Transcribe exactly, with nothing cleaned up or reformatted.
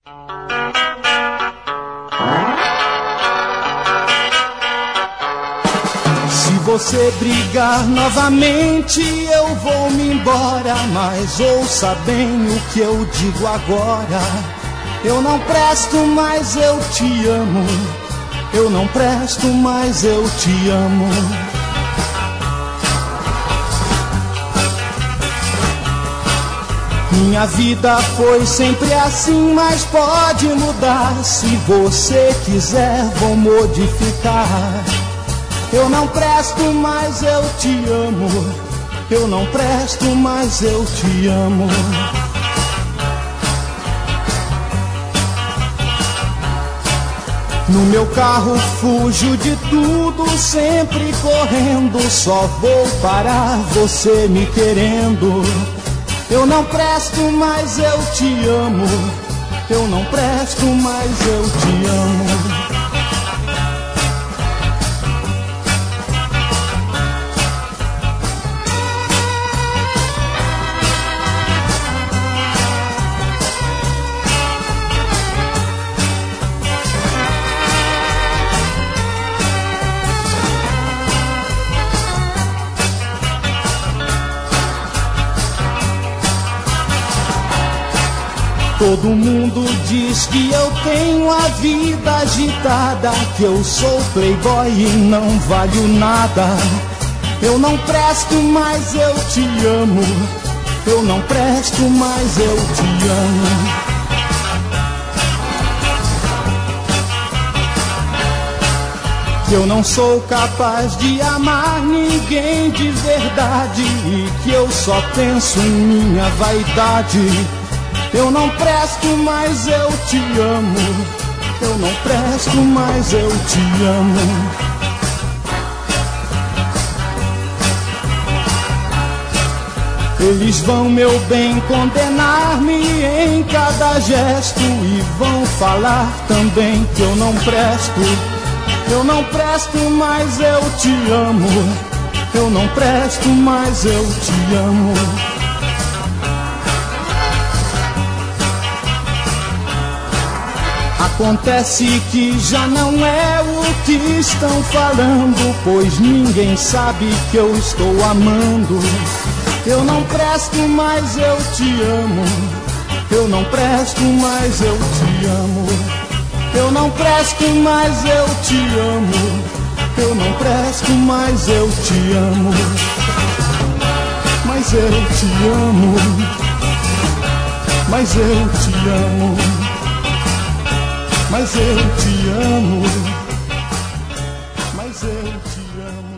Se você brigar novamente, eu vou me embora. Mas ouça bem o que eu digo agora. Eu não presto, mas eu te amo. Eu não presto, mas eu te amo. Minha vida foi sempre assim, mas pode mudar. Se você quiser, vou modificar. Eu não presto, mas eu te amo. Eu não presto, mas eu te amo. No meu carro fujo de tudo, sempre correndo. Só vou parar você me querendo. Eu não presto, mas eu te amo. Eu não presto, mas eu te amo. Todo mundo diz que eu tenho a vida agitada, que eu sou playboy e não valho nada. Eu não presto, mas eu te amo. Eu não presto, mas eu te amo. Eu não sou capaz de amar ninguém de verdade, e que eu só penso em minha vaidade. Eu não presto, mas eu te amo. Eu não presto, mas eu te amo. Eles vão, meu bem, condenar-me em cada gesto, e vão falar também que eu não presto. Eu não presto, mas eu te amo. Eu não presto, mas eu te amo. Acontece que já não é o que estão falando, pois ninguém sabe que eu estou amando. Eu não presto, mas eu te amo. Eu não presto, mas eu te amo. Eu não presto, mas eu te amo. Eu não presto, mas eu te amo. Mas eu te amo. Mas eu te amo. Mas eu te amo, mas eu te amo.